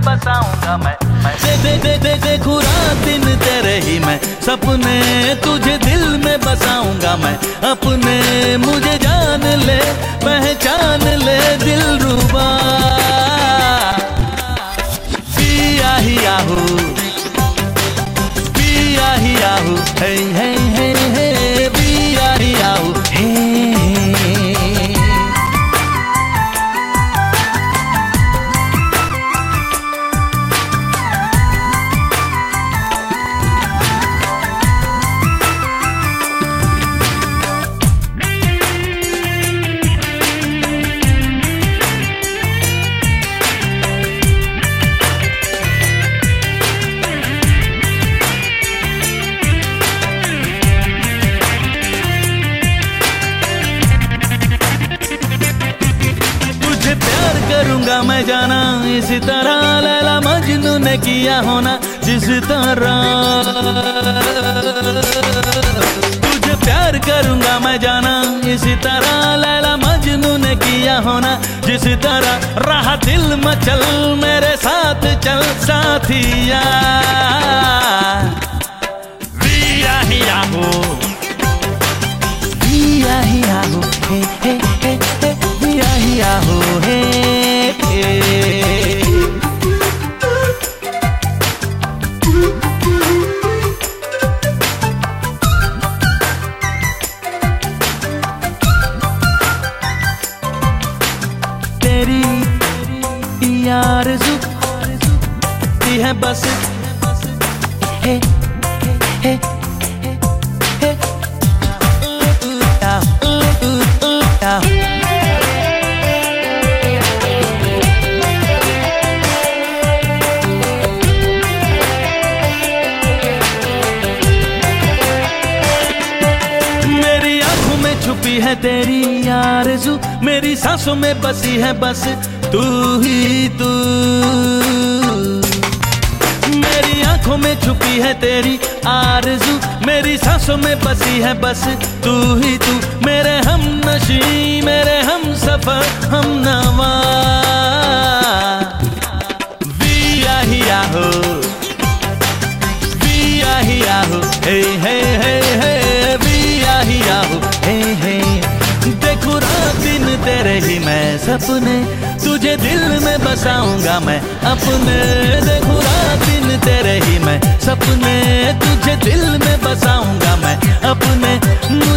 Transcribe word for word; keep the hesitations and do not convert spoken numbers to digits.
बसाऊंगा मैं, मैं। दे दे दे दे देखूं रात दिन तेरे ही मैं सपने, तुझे दिल में बसाऊंगा मैं अपने। मुझे जान ले पहचान ले दिलरुबा, पिया ही आहू पिया ही आहू, हे हे हे हे पिया ही आहू, हे करूंगा मैं जाना इस तरह, लैला मजनू ने किया होना जिस तरह। तुझे प्यार करूंगा मैं जाना इस तरह, लैला मजनू ने किया होना जिस तरह। रहा दिल मचल मेरे साथ चल साथिया, विया ही आहू विया ही आहू, हे हे हे हे विया ही आहू, हे तेरी आरज़ू है बस, हे हे हे छुपी है तेरी आरज़ू, मेरी सांसों में बसी है बस तू ही तू। मेरी आंखों में छुपी है तेरी आरज़ू, मेरी सांसों में बसी है बस तू ही तू। मेरे हम नशी मेरे हम सफर हम नवा, विया ही आहू विया ही आहू, हे हे हे हे विया ही आहू, हे हे। देखूं रात दिन तेरे ही मैं सपने, तुझे दिल में बसाऊंगा मैं अपने। देखूं रात दिन तेरे ही मैं सपने, तुझे दिल में बसाऊंगा मैं अपने।